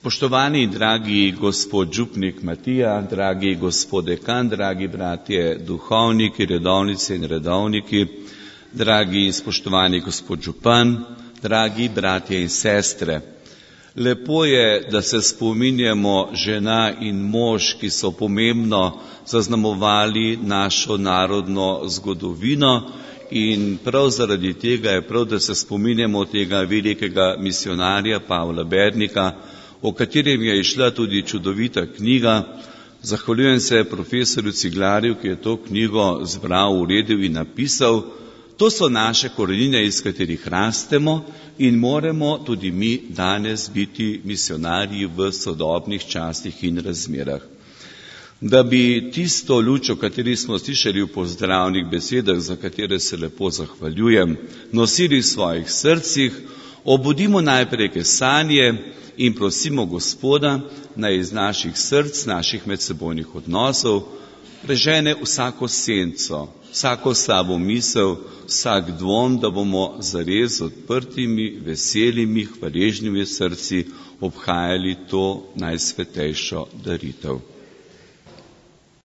Spoštovani in dragi gospod župnik Matija, dragi gospod dekan, dragi bratje duhovniki, redovnice in redovniki, dragi in spoštovani gospod župan, dragi bratje in sestre. Lepo je, da se spominjamo žena in mož, ki so pomembno zaznamovali našo narodno zgodovino, in prav zaradi tega je prav, da se spominjamo tega velikega misionarja Pavla Bernika, o katerem je izšla tudi čudovita knjiga. Zahvaljujem se profesorju Ciglarju, ki je to knjigo zbral, uredil in napisal. To so naše korenine, iz katerih rastemo, in moramo tudi mi danes biti misionarji v sodobnih časih in razmerah. Da bi tisto luč, o kateri smo slišali v pozdravnih besedah, za katere se lepo zahvaljujem, nosili v svojih srcih, obudimo najprej kesanje in prosimo Gospoda, naj iz naših src, naših medsebojnih odnosov prežene vsako senco, vsako slabo misel, vsak dvom, da bomo zares odprtimi, veselimi, hvaležnimi srci obhajali to najsvetejšo daritev.